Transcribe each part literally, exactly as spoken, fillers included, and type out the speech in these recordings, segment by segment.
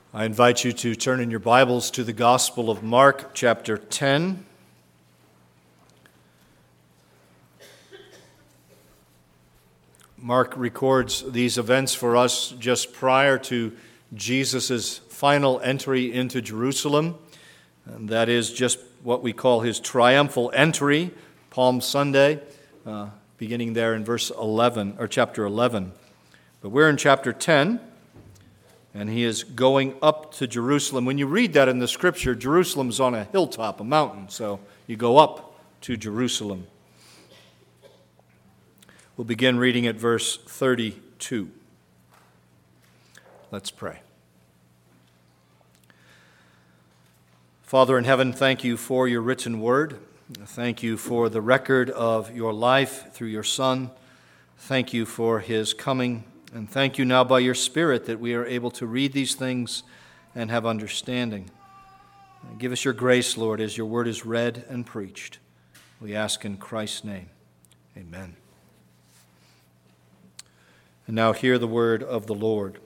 I invite you to turn in your Bibles to the Gospel of Mark, chapter ten. Mark records these events for us just prior to Jesus' final entry into Jerusalem. And that is just what we call his triumphal entry, Palm Sunday, uh, beginning there in verse eleven, or chapter eleven. But we're in chapter ten. And he is going up to Jerusalem. When you read that in the Scripture, Jerusalem's on a hilltop, a mountain. So you go up to Jerusalem. We'll begin reading at verse thirty-two. Let's pray. Father in heaven, thank you for your written word. Thank you for the record of your life through your Son. Thank you for his coming. And thank you now by your Spirit that we are able to read these things and have understanding. Give us your grace, Lord, as your word is read and preached. We ask in Christ's name. Amen. And now hear the word of the Lord.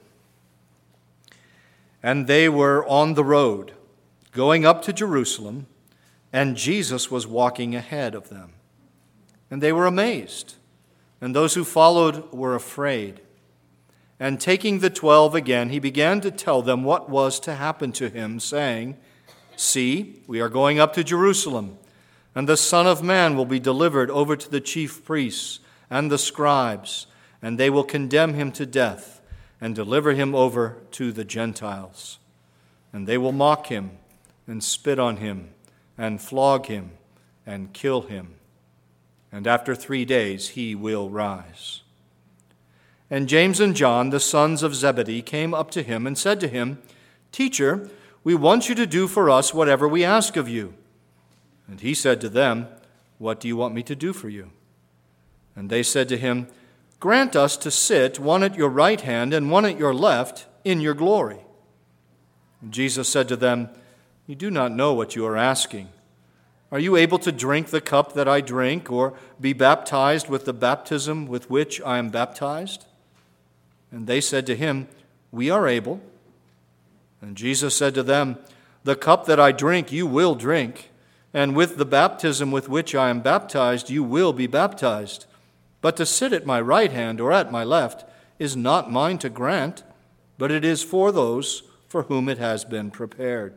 And they were on the road, going up to Jerusalem, and Jesus was walking ahead of them. And they were amazed, and those who followed were afraid. And taking the twelve again, he began to tell them what was to happen to him, saying, See, we are going up to Jerusalem, and the Son of Man will be delivered over to the chief priests and the scribes, and they will condemn him to death and deliver him over to the Gentiles. And they will mock him and spit on him and flog him and kill him. And after three days he will rise. And James and John, the sons of Zebedee, came up to him and said to him, Teacher, we want you to do for us whatever we ask of you. And he said to them, What do you want me to do for you? And they said to him, Grant us to sit, one at your right hand and one at your left, in your glory. And Jesus said to them, You do not know what you are asking. Are you able to drink the cup that I drink, or be baptized with the baptism with which I am baptized? And they said to him, We are able. And Jesus said to them, The cup that I drink you will drink, and with the baptism with which I am baptized you will be baptized. But to sit at my right hand or at my left is not mine to grant, but it is for those for whom it has been prepared.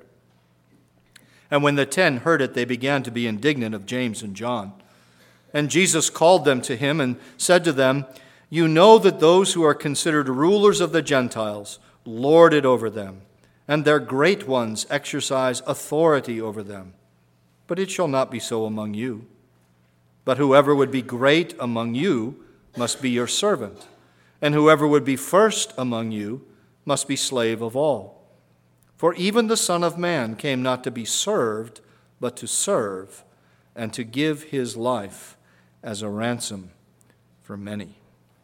And when the ten heard it, they began to be indignant of James and John. And Jesus called them to him and said to them, You know that those who are considered rulers of the Gentiles lord it over them, and their great ones exercise authority over them. But it shall not be so among you. But whoever would be great among you must be your servant, and whoever would be first among you must be slave of all. For even the Son of Man came not to be served, but to serve, and to give his life as a ransom for many.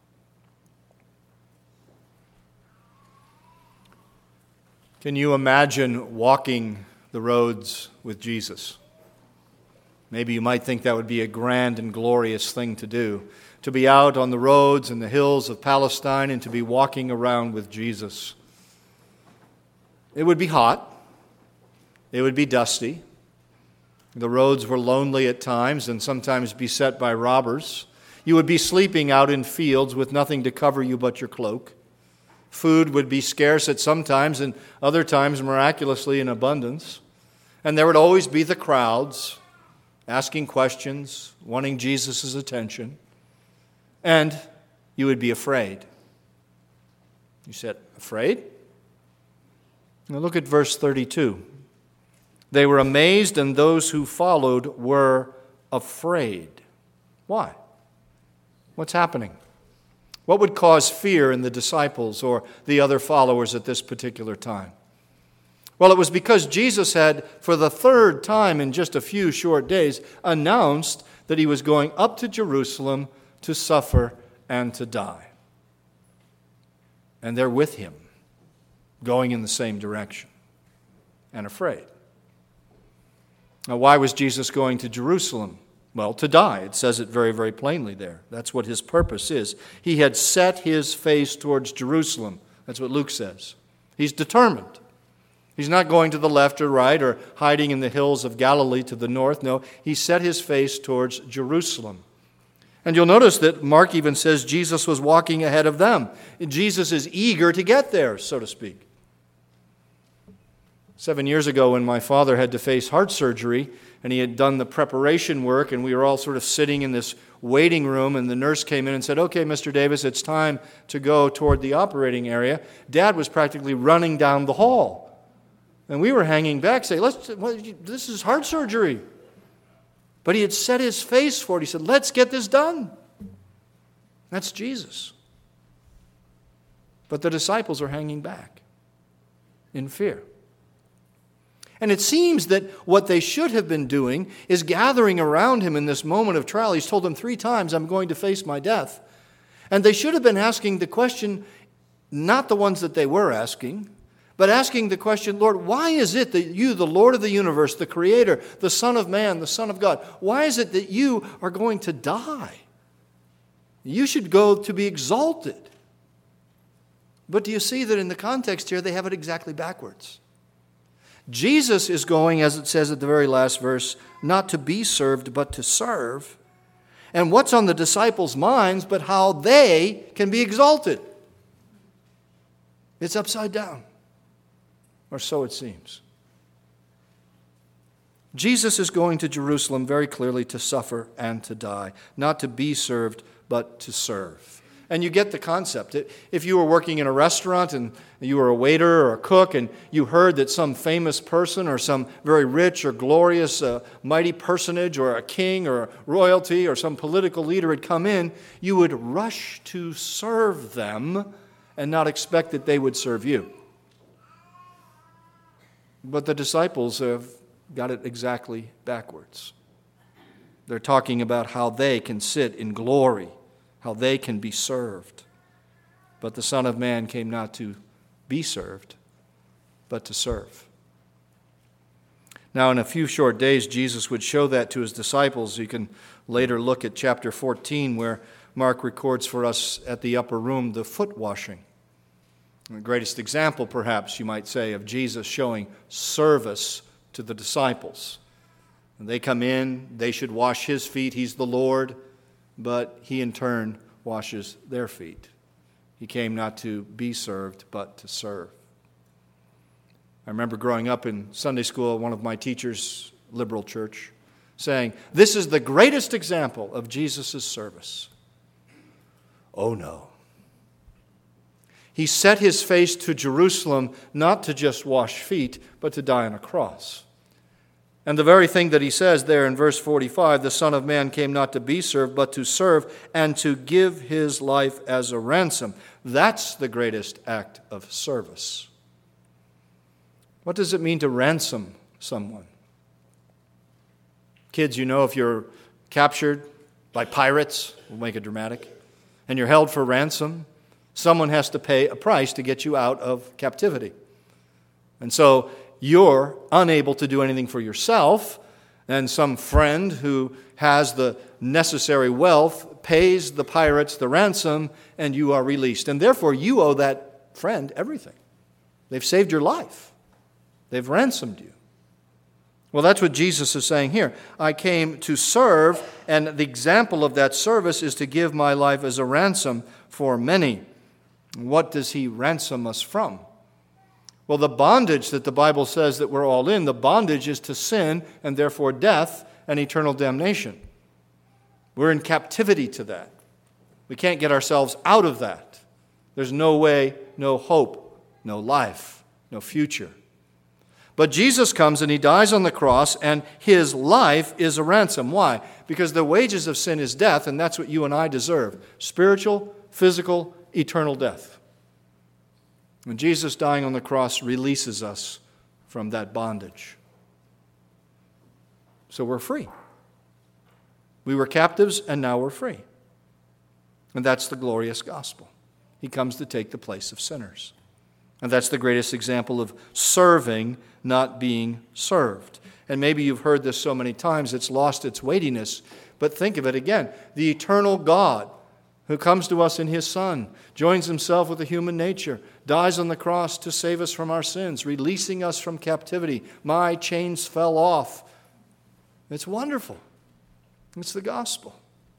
Can you imagine walking the roads with Jesus? Maybe you might think that would be a grand and glorious thing to do, to be out on the roads and the hills of Palestine and to be walking around with Jesus. It would be hot. It would be dusty. The roads were lonely at times and sometimes beset by robbers. You would be sleeping out in fields with nothing to cover you but your cloak. Food would be scarce at some times and other times miraculously in abundance. And there would always be the crowds asking questions, wanting Jesus' attention. And you would be afraid. You said, afraid? Now look at verse thirty-two. They were amazed, and those who followed were afraid. Why? What's happening? What would cause fear in the disciples or the other followers at this particular time? Well, it was because Jesus had, for the third time in just a few short days, announced that he was going up to Jerusalem to suffer and to die. And they're with him, going in the same direction, and afraid. Now, why was Jesus going to Jerusalem? Well, to die. It says it very, very plainly there. That's what his purpose is. He had set his face towards Jerusalem. That's what Luke says. He's determined. He's not going to the left or right or hiding in the hills of Galilee to the north. No, he set his face towards Jerusalem. And you'll notice that Mark even says Jesus was walking ahead of them. Jesus is eager to get there, so to speak. Seven years ago when my father had to face heart surgery and he had done the preparation work and we were all sort of sitting in this waiting room and the nurse came in and said, "Okay, Mister Davis, it's time to go toward the operating area." Dad was practically running down the hall. And we were hanging back saying, "Let's, well, this is heart surgery." But he had set his face for it. He said, "Let's get this done." That's Jesus. But the disciples are hanging back in fear. And it seems that what they should have been doing is gathering around him in this moment of trial. He's told them three times, "I'm going to face my death." And they should have been asking the question, not the ones that they were asking, but asking the question, "Lord, why is it that you, the Lord of the universe, the Creator, the Son of Man, the Son of God, why is it that you are going to die? You should go to be exalted." But do you see that in the context here, they have it exactly backwards? Jesus is going, as it says at the very last verse, not to be served, but to serve. And what's on the disciples' minds but how they can be exalted? It's upside down. Or so it seems. Jesus is going to Jerusalem very clearly to suffer and to die, not to be served, but to serve. And you get the concept. If you were working in a restaurant and you were a waiter or a cook and you heard that some famous person or some very rich or glorious uh, mighty personage or a king or royalty or some political leader had come in, you would rush to serve them and not expect that they would serve you. But the disciples have got it exactly backwards. They're talking about how they can sit in glory, how they can be served. But the Son of Man came not to be served, but to serve. Now, in a few short days, Jesus would show that to his disciples. You can later look at chapter fourteen, where Mark records for us at the upper room the foot washing. The greatest example, perhaps, you might say, of Jesus showing service to the disciples. And they come in, they should wash his feet, he's the Lord, but he in turn washes their feet. He came not to be served, but to serve. I remember growing up in Sunday school, one of my teachers, liberal church, saying, "This is the greatest example of Jesus' service." Oh no. He set his face to Jerusalem not to just wash feet, but to die on a cross. And the very thing that he says there in verse forty-five, the Son of Man came not to be served, but to serve and to give his life as a ransom. That's the greatest act of service. What does it mean to ransom someone? Kids, you know, if you're captured by pirates, we'll make it dramatic, and you're held for ransom, someone has to pay a price to get you out of captivity. And so you're unable to do anything for yourself, and some friend who has the necessary wealth pays the pirates the ransom, and you are released. And therefore, you owe that friend everything. They've saved your life. They've ransomed you. Well, that's what Jesus is saying here. I came to serve, and the example of that service is to give my life as a ransom for many. What does he ransom us from? Well, the bondage that the Bible says that we're all in, the bondage is to sin and therefore death and eternal damnation. We're in captivity to that. We can't get ourselves out of that. There's no way, no hope, no life, no future. But Jesus comes and he dies on the cross, and his life is a ransom. Why? Because the wages of sin is death, and that's what you and I deserve. Spiritual, physical, eternal death. And Jesus dying on the cross releases us from that bondage. So we're free. We were captives, and now we're free. And that's the glorious gospel. He comes to take the place of sinners. And that's the greatest example of serving, not being served. And maybe you've heard this so many times, it's lost its weightiness. But think of it again. The eternal God, who comes to us in his Son, joins himself with the human nature, dies on the cross to save us from our sins, releasing us from captivity. My chains fell off. It's wonderful. It's the gospel.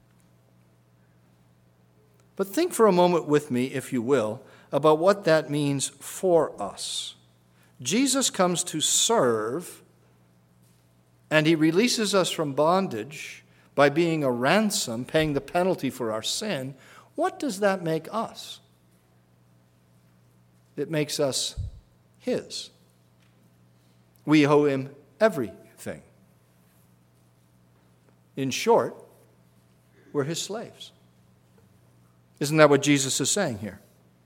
But think for a moment with me, if you will, about what that means for us. Jesus comes to serve, and he releases us from bondage by being a ransom, paying the penalty for our sin. What does that make us? It makes us his. We owe him everything. In short, we're his slaves. Isn't that what Jesus is saying here?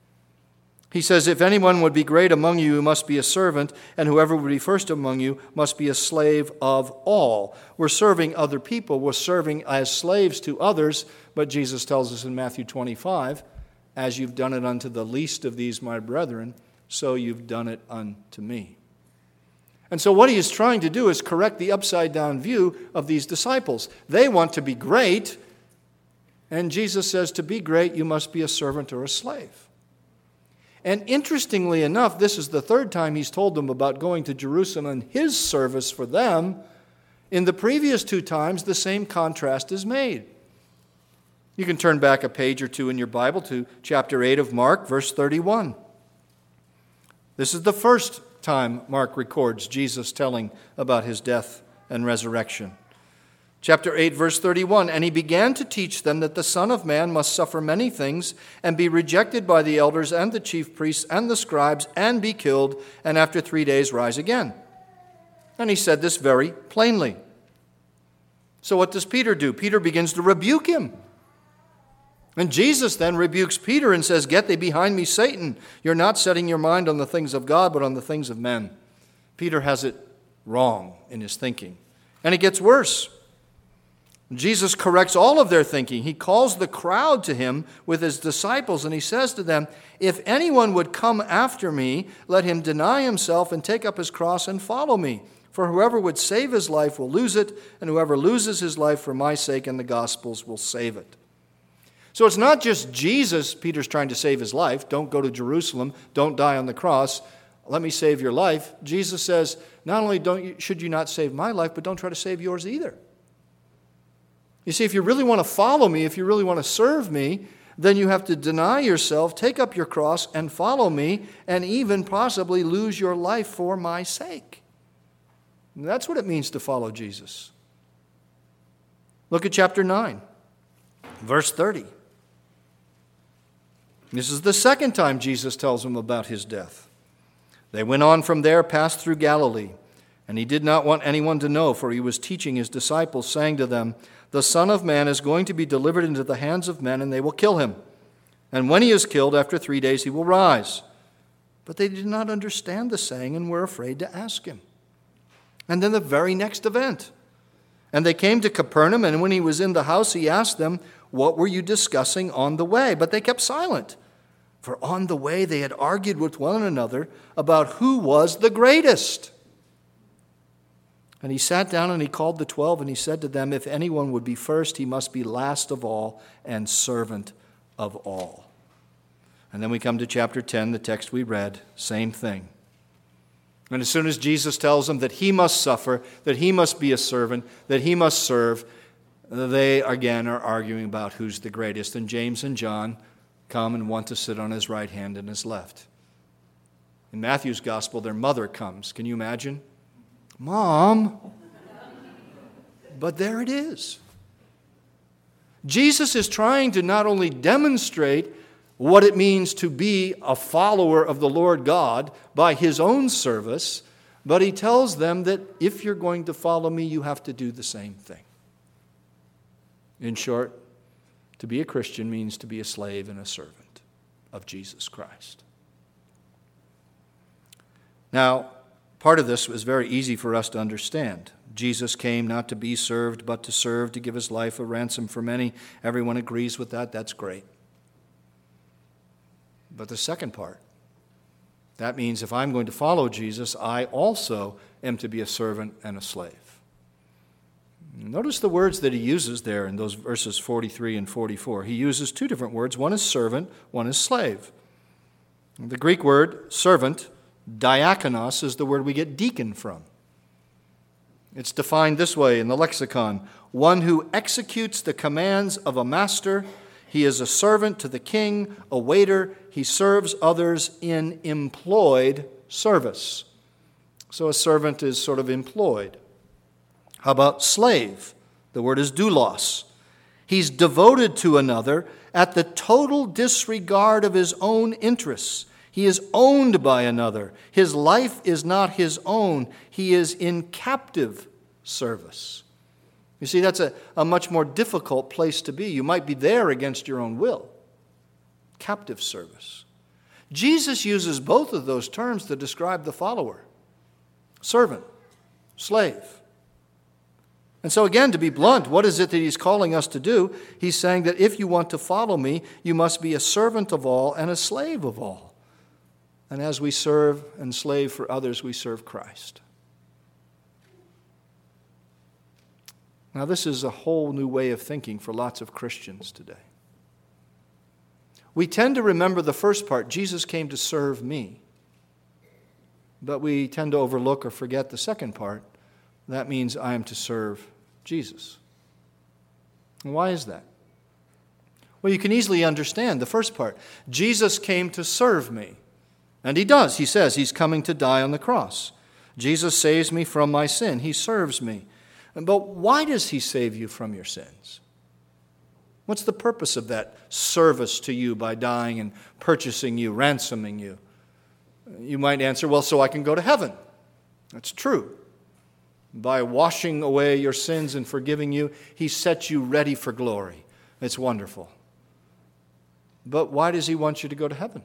He says, if anyone would be great among you, he must be a servant, and whoever would be first among you must be a slave of all. We're serving other people. We're serving as slaves to others, but Jesus tells us in Matthew twenty-five, as you've done it unto the least of these my brethren, so you've done it unto me. And so what he is trying to do is correct the upside-down view of these disciples. They want to be great, and Jesus says to be great, you must be a servant or a slave. And interestingly enough, this is the third time he's told them about going to Jerusalem and his service for them. In the previous two times, the same contrast is made. You can turn back a page or two in your Bible to chapter eight of Mark, verse thirty-one. This is the first time Mark records Jesus telling about his death and resurrection. Chapter eight, verse thirty-one, and he began to teach them that the Son of Man must suffer many things and be rejected by the elders and the chief priests and the scribes and be killed, and after three days rise again. And he said this very plainly. So what does Peter do? Peter begins to rebuke him. And Jesus then rebukes Peter and says, get thee behind me, Satan. You're not setting your mind on the things of God, but on the things of men. Peter has it wrong in his thinking. And it gets worse. Jesus corrects all of their thinking. He calls the crowd to him with his disciples, and he says to them, if anyone would come after me, let him deny himself and take up his cross and follow me. For whoever would save his life will lose it, and whoever loses his life for my sake and the gospel's will save it. So it's not just Jesus, Peter's trying to save his life. Don't go to Jerusalem. Don't die on the cross. Let me save your life. Jesus says, not only don't you, should you not save my life, but don't try to save yours either. You see, if you really want to follow me, if you really want to serve me, then you have to deny yourself, take up your cross, and follow me, and even possibly lose your life for my sake. And that's what it means to follow Jesus. Look at chapter nine, verse thirty. This is the second time Jesus tells them about his death. They went on from there, passed through Galilee, and he did not want anyone to know, for he was teaching his disciples, saying to them, the Son of Man is going to be delivered into the hands of men, and they will kill him. And when he is killed, after three days he will rise. But they did not understand the saying and were afraid to ask him. And then the very next event. And they came to Capernaum, and when he was in the house, he asked them, what were you discussing on the way? But they kept silent. For on the way they had argued with one another about who was the greatest. And he sat down and he called the twelve, and he said to them, if anyone would be first, he must be last of all and servant of all. And then we come to chapter ten, the text we read, same thing. And as soon as Jesus tells them that he must suffer, that he must be a servant, that he must serve, they again are arguing about who's the greatest. And James and John come and want to sit on his right hand and his left. In Matthew's gospel, their mother comes. Can you imagine? Mom. But there it is. Jesus is trying to not only demonstrate what it means to be a follower of the Lord God by his own service, but he tells them that if you're going to follow me, you have to do the same thing. In short, to be a Christian means to be a slave and a servant of Jesus Christ. Now, part of this was very easy for us to understand. Jesus came not to be served, but to serve, to give his life a ransom for many. Everyone agrees with that. That's great. But the second part, that means if I'm going to follow Jesus, I also am to be a servant and a slave. Notice the words that he uses there in those verses forty-three and forty-four. He uses two different words. One is servant, one is slave. The Greek word servant, diakonos, is the word we get deacon from. It's defined this way in the lexicon: one who executes the commands of a master. He is a servant to the king, a waiter. He serves others in employed service. So a servant is sort of employed. How about slave? The word is doulos. He's devoted to another at the total disregard of his own interests. He is owned by another. His life is not his own. He is in captive service. You see, that's a, a much more difficult place to be. You might be there against your own will. Captive service. Jesus uses both of those terms to describe the follower. Servant, slave. And so again, to be blunt, what is it that he's calling us to do? He's saying that if you want to follow me, you must be a servant of all and a slave of all. And as we serve and slave for others, we serve Christ. Now, this is a whole new way of thinking for lots of Christians today. We tend to remember the first part, Jesus came to serve me. But we tend to overlook or forget the second part. That means I am to serve Jesus. And why is that? Well, you can easily understand the first part. Jesus came to serve me. And he does. He says he's coming to die on the cross. Jesus saves me from my sin. He serves me. But why does he save you from your sins? What's the purpose of that service to you by dying and purchasing you, ransoming you? You might answer, well, so I can go to heaven. That's true. By washing away your sins and forgiving you, he sets you ready for glory. It's wonderful. But why does he want you to go to heaven?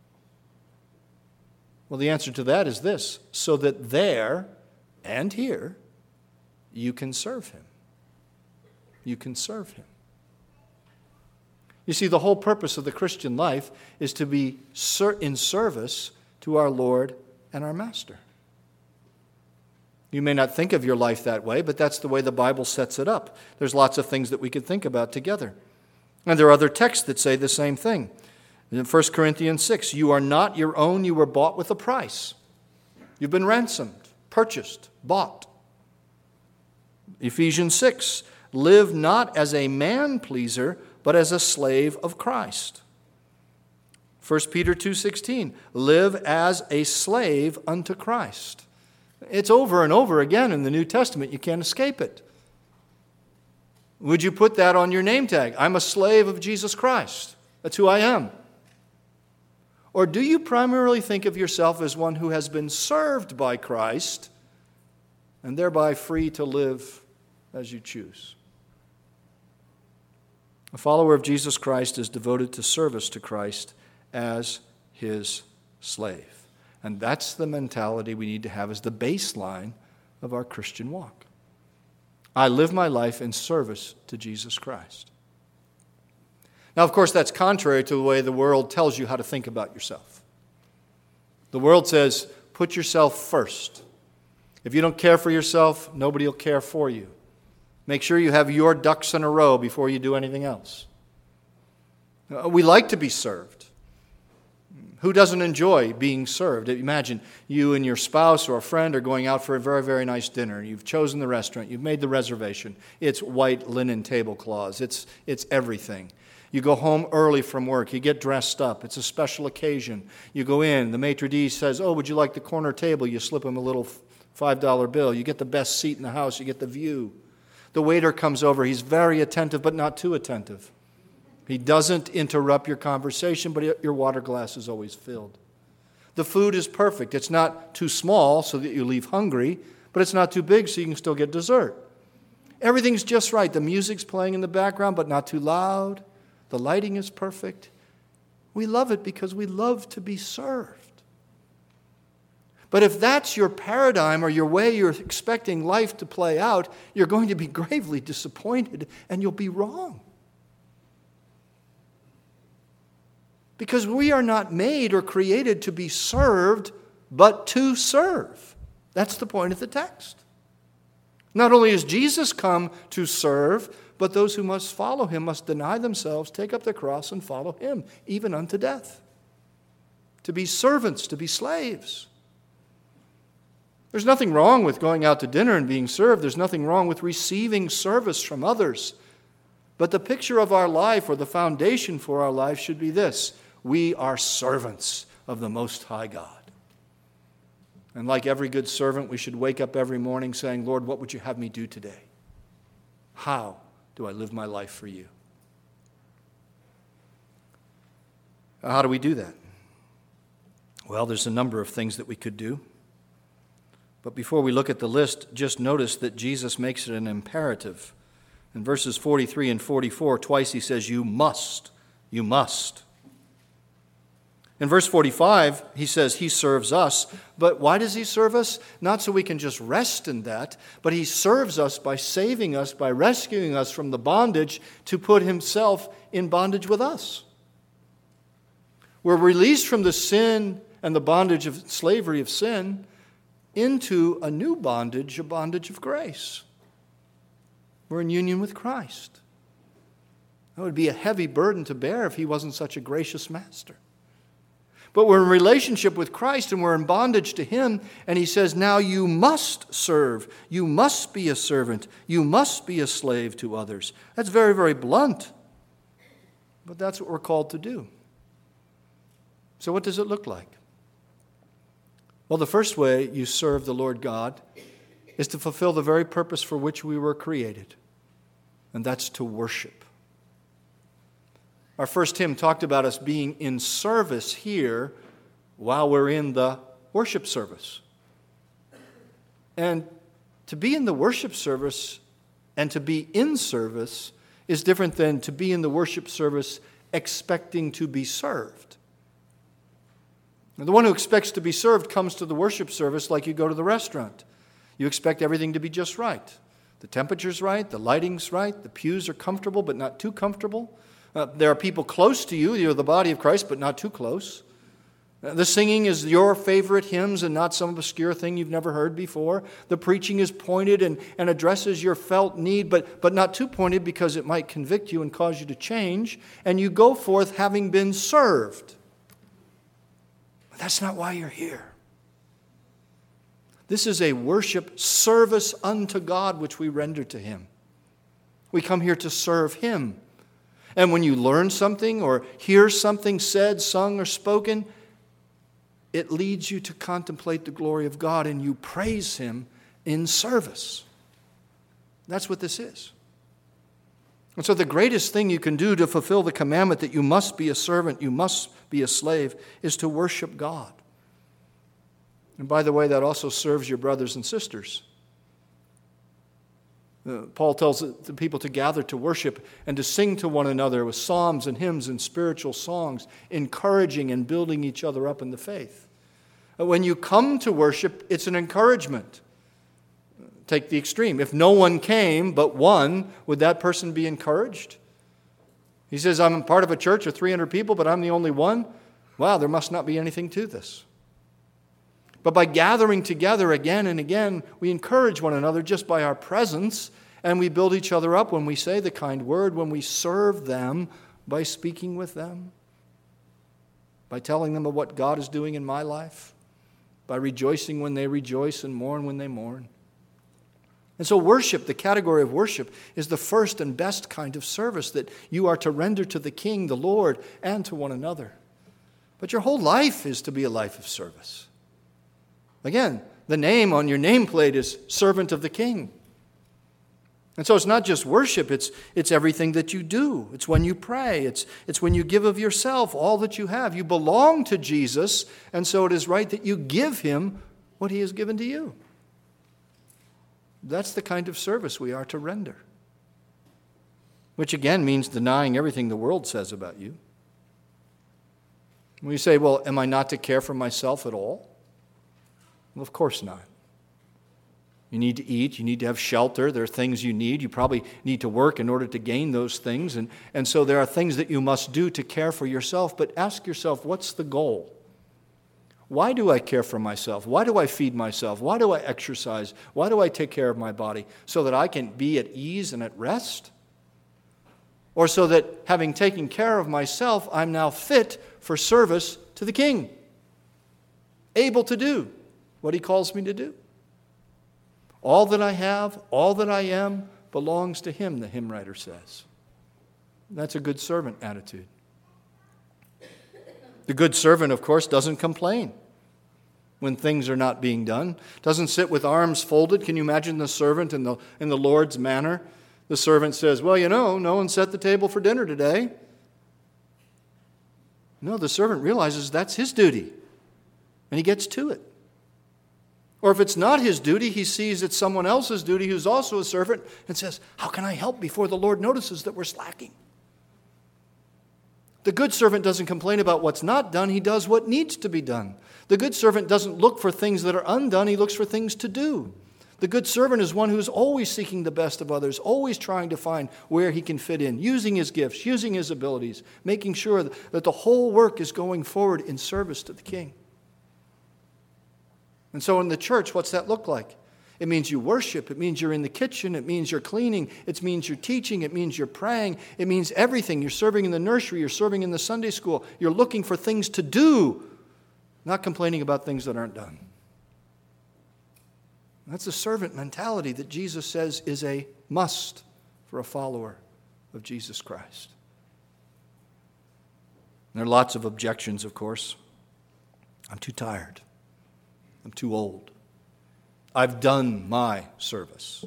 Well, the answer to that is this: so that there and here you can serve him. You can serve him. You see, the whole purpose of the Christian life is to be in service to our Lord and our Master. You may not think of your life that way, but that's the way the Bible sets it up. There's lots of things that we could think about together. And there are other texts that say the same thing. In First Corinthians six, you are not your own, you were bought with a price. You've been ransomed, purchased, bought. Ephesians six, live not as a man-pleaser, but as a slave of Christ. First Peter two sixteen, live as a slave unto Christ. It's over and over again in the New Testament. You can't escape it. Would you put that on your name tag? I'm a slave of Jesus Christ. That's who I am. Or do you primarily think of yourself as one who has been served by Christ and thereby free to live as you choose? A follower of Jesus Christ is devoted to service to Christ as his slave. And that's the mentality we need to have as the baseline of our Christian walk. I live my life in service to Jesus Christ. Now, of course, that's contrary to the way the world tells you how to think about yourself. The world says, put yourself first. If you don't care for yourself, nobody will care for you. Make sure you have your ducks in a row before you do anything else. We like to be served. Who doesn't enjoy being served? Imagine you and your spouse or a friend are going out for a very, very nice dinner. You've chosen the restaurant. You've made the reservation. It's white linen tablecloths. It's, it's everything. You go home early from work. You get dressed up. It's a special occasion. You go in. The maitre d' says, oh, would you like the corner table? You slip him a little five dollar bill. You get the best seat in the house. You get the view. The waiter comes over. He's very attentive, but not too attentive. He doesn't interrupt your conversation, but your water glass is always filled. The food is perfect. It's not too small so that you leave hungry, but it's not too big so you can still get dessert. Everything's just right. The music's playing in the background, but not too loud. The lighting is perfect. We love it because we love to be served. But if that's your paradigm or your way you're expecting life to play out, you're going to be gravely disappointed and you'll be wrong. Because we are not made or created to be served, but to serve. That's the point of the text. Not only has Jesus come to serve, but those who must follow him must deny themselves, take up their cross, and follow him, even unto death. To be servants, to be slaves. There's nothing wrong with going out to dinner and being served. There's nothing wrong with receiving service from others. But the picture of our life, or the foundation for our life, should be this: we are servants of the Most High God. And like every good servant, we should wake up every morning saying, Lord, what would you have me do today? How do I live my life for you? How do we do that? Well, there's a number of things that we could do. But before we look at the list, just notice that Jesus makes it an imperative. In verses forty-three and forty-four, twice he says, you must, you must. In verse forty-five, he says he serves us. But why does he serve us? Not so we can just rest in that, but he serves us by saving us, by rescuing us from the bondage to put himself in bondage with us. We're released from the sin and the bondage of slavery of sin into a new bondage, a bondage of grace. We're in union with Christ. That would be a heavy burden to bear if he wasn't such a gracious master. But we're in relationship with Christ and we're in bondage to him, and he says, now you must serve. You must be a servant. You must be a slave to others. That's very, very blunt. But that's what we're called to do. So what does it look like? Well, the first way you serve the Lord God is to fulfill the very purpose for which we were created, and that's to worship. Our first hymn talked about us being in service here while we're in the worship service. And to be in the worship service and to be in service is different than to be in the worship service expecting to be served. Now, the one who expects to be served comes to the worship service like you go to the restaurant. You expect everything to be just right. The temperature's right, the lighting's right, the pews are comfortable but not too comfortable. Uh, there are people close to you, you're the body of Christ, but not too close. Uh, the singing is your favorite hymns and not some obscure thing you've never heard before. The preaching is pointed and, and addresses your felt need, but, but not too pointed because it might convict you and cause you to change. And you go forth having been served. But that's not why you're here. This is a worship service unto God which we render to him. We come here to serve him. And when you learn something or hear something said, sung, or spoken, it leads you to contemplate the glory of God and you praise him in service. That's what this is. And so the greatest thing you can do to fulfill the commandment that you must be a servant, you must be a slave, is to worship God. And by the way, that also serves your brothers and sisters. Uh, Paul tells the people to gather to worship and to sing to one another with psalms and hymns and spiritual songs, encouraging and building each other up in the faith. Uh, when you come to worship, it's an encouragement. Take the extreme. If no one came but one, would that person be encouraged? He says, I'm part of a church of three hundred people, but I'm the only one. Wow, there must not be anything to this. But by gathering together again and again, we encourage one another just by our presence, and we build each other up when we say the kind word, when we serve them by speaking with them, by telling them of what God is doing in my life, by rejoicing when they rejoice and mourn when they mourn. And so worship, the category of worship, is the first and best kind of service that you are to render to the King, the Lord, and to one another. But your whole life is to be a life of service. Again, the name on your nameplate is Servant of the King. And so it's not just worship, it's, it's everything that you do. It's when you pray, it's, it's when you give of yourself, all that you have. You belong to Jesus, and so it is right that you give him what he has given to you. That's the kind of service we are to render. Which again means denying everything the world says about you. When you say, well, am I not to care for myself at all? Well, of course not. You need to eat, you need to have shelter, there are things you need. You probably need to work in order to gain those things. And, and so there are things that you must do to care for yourself. But ask yourself, what's the goal? Why do I care for myself? Why do I feed myself? Why do I exercise? Why do I take care of my body? So that I can be at ease and at rest? Or so that having taken care of myself, I'm now fit for service to the King, able to do what he calls me to do? All that I have, all that I am, belongs to him, the hymn writer says. That's a good servant attitude. The good servant, of course, doesn't complain when things are not being done, doesn't sit with arms folded. Can you imagine the servant in the, in the Lord's manner? The servant says, well, you know, no one set the table for dinner today. No, the servant realizes that's his duty, and he gets to it. Or if it's not his duty, he sees it's someone else's duty who's also a servant and says, how can I help before the Lord notices that we're slacking? The good servant doesn't complain about what's not done. He does what needs to be done. The good servant doesn't look for things that are undone. He looks for things to do. The good servant is one who's always seeking the best of others, always trying to find where he can fit in, using his gifts, using his abilities, making sure that the whole work is going forward in service to the King. And so in the church, what's that look like? It means you worship. It means you're in the kitchen. It means you're cleaning. It means you're teaching. It means you're praying. It means everything. You're serving in the nursery. You're serving in the Sunday school. You're looking for things to do, not complaining about things that aren't done. That's a servant mentality that Jesus says is a must for a follower of Jesus Christ. And there are lots of objections, of course. I'm too tired. I'm too old. I've done my service.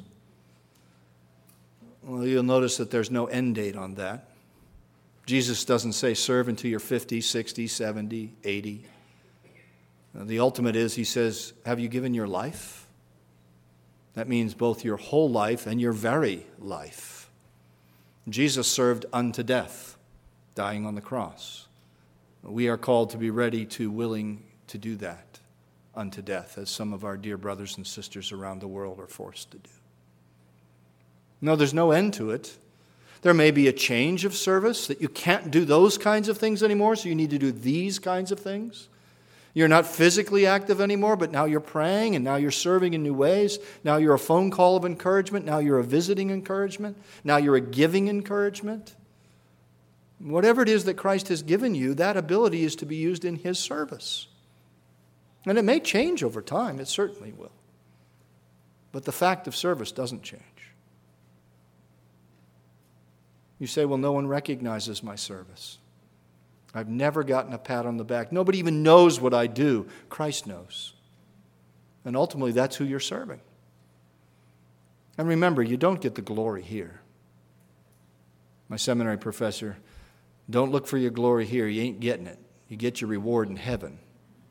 Well, you'll notice that there's no end date on that. Jesus doesn't say serve until you're fifty, sixty, seventy, eighty. The ultimate is, he says, have you given your life? That means both your whole life and your very life. Jesus served unto death, dying on the cross. We are called to be ready to, willing to do that unto death, as some of our dear brothers and sisters around the world are forced to do. No, there's no end to it. There may be a change of service, that you can't do those kinds of things anymore, so you need to do these kinds of things. You're not physically active anymore, but now you're praying, and now you're serving in new ways. Now you're a phone call of encouragement. Now you're a visiting encouragement. Now you're a giving encouragement. Whatever it is that Christ has given you, that ability is to be used in his service. And it may change over time. It certainly will. But the fact of service doesn't change. You say, well, no one recognizes my service. I've never gotten a pat on the back. Nobody even knows what I do. Christ knows. And ultimately, that's who you're serving. And remember, you don't get the glory here. My seminary professor, don't look for your glory here. You ain't getting it. You get your reward in heaven.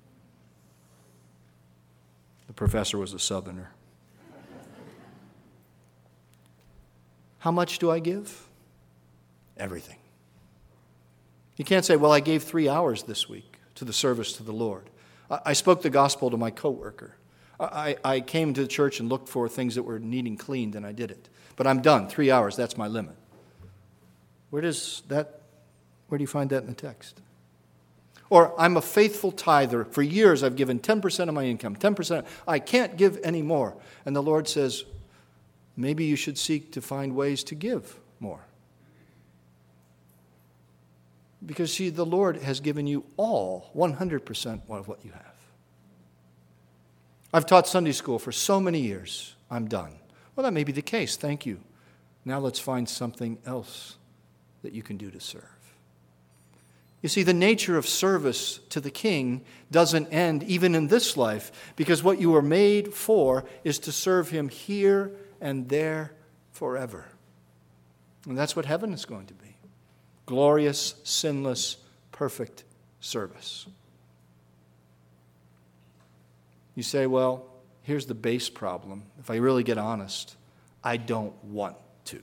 The professor was a Southerner. How much do I give? Everything. You can't say, well, I gave three hours this week to the service to the Lord. I, I spoke the gospel to my coworker. I, I came to the church and looked for things that were needing cleaned, and I did it. But I'm done. Three hours, that's my limit. Where does that, where do you find that in the text? Or I'm a faithful tither. For years I've given ten percent of my income, ten percent. I can't give any more. And the Lord says, maybe you should seek to find ways to give more. Because, see, the Lord has given you all, one hundred percent of what you have. I've taught Sunday school for so many years. I'm done. Well, that may be the case. Thank you. Now let's find something else that you can do to serve. You see, the nature of service to the King doesn't end even in this life, because what you were made for is to serve him here and there forever. And that's what heaven is going to be. Glorious, sinless, perfect service. You say, well, here's the base problem. If I really get honest, I don't want to.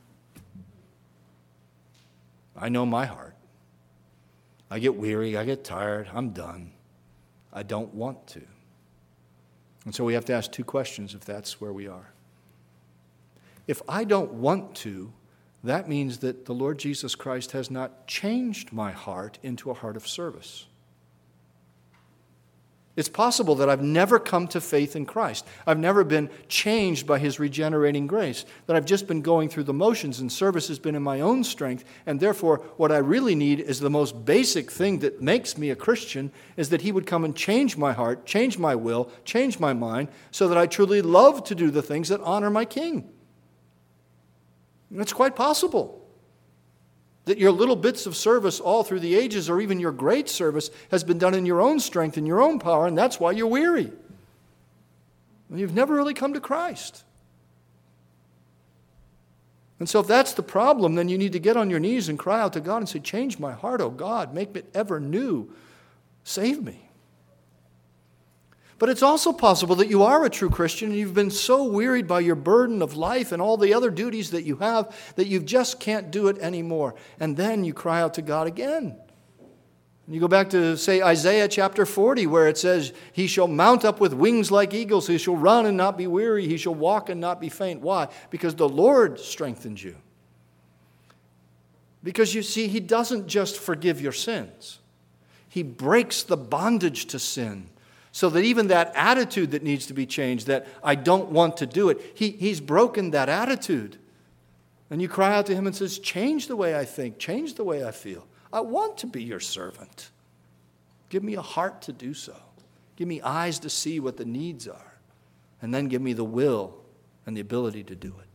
I know my heart. I get weary, I get tired, I'm done. I don't want to. And so we have to ask two questions if that's where we are. If I don't want to, that means that the Lord Jesus Christ has not changed my heart into a heart of service. It's possible that I've never come to faith in Christ. I've never been changed by his regenerating grace, that I've just been going through the motions and service has been in my own strength, and therefore what I really need is the most basic thing that makes me a Christian, is that he would come and change my heart, change my will, change my mind, so that I truly love to do the things that honor my King. And it's quite possible that your little bits of service all through the ages, or even your great service, has been done in your own strength and your own power, and that's why you're weary. And you've never really come to Christ. And so if that's the problem, then you need to get on your knees and cry out to God and say, change my heart, oh God, make it ever new. Save me. But it's also possible that you are a true Christian and you've been so wearied by your burden of life and all the other duties that you have that you just can't do it anymore. And then you cry out to God again. And you go back to, say, Isaiah chapter forty, where it says, he shall mount up with wings like eagles. He shall run and not be weary. He shall walk and not be faint. Why? Because the Lord strengthens you. Because you see, he doesn't just forgive your sins. He breaks the bondage to sin. So that even that attitude that needs to be changed, that I don't want to do it, he, he's broken that attitude. And you cry out to him and says, change the way I think, change the way I feel. I want to be your servant. Give me a heart to do so. Give me eyes to see what the needs are. And then give me the will and the ability to do it.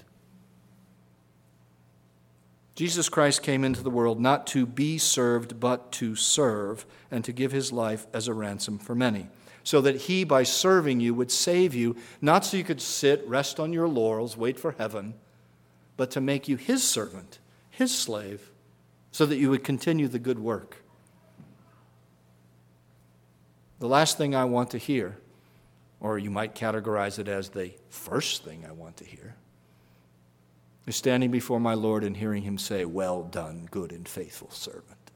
Jesus Christ came into the world not to be served, but to serve, and to give his life as a ransom for many. So that he, by serving you, would save you, not so you could sit, rest on your laurels, wait for heaven, but to make you his servant, his slave, so that you would continue the good work. The last thing I want to hear, or you might categorize it as the first thing I want to hear, is standing before my Lord and hearing him say, well done, good and faithful servant.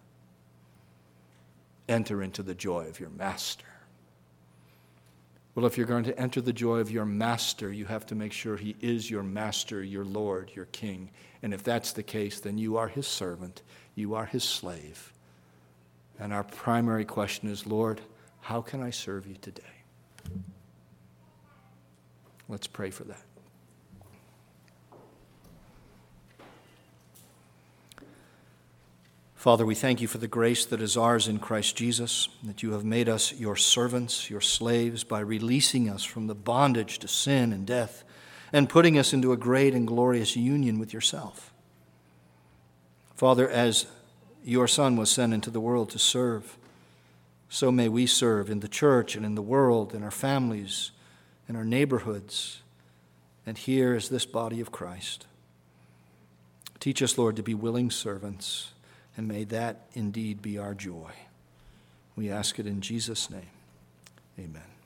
Enter into the joy of your master. Well, if you're going to enter the joy of your master, you have to make sure he is your master, your Lord, your King. And if that's the case, then you are his servant, you are his slave. And our primary question is, Lord, how can I serve you today? Let's pray for that. Father, we thank you for the grace that is ours in Christ Jesus, that you have made us your servants, your slaves, by releasing us from the bondage to sin and death and putting us into a great and glorious union with yourself. Father, as your Son was sent into the world to serve, so may we serve in the church and in the world, in our families, in our neighborhoods, and here is this body of Christ. Teach us, Lord, to be willing servants, and may that indeed be our joy. We ask it in Jesus' name. Amen.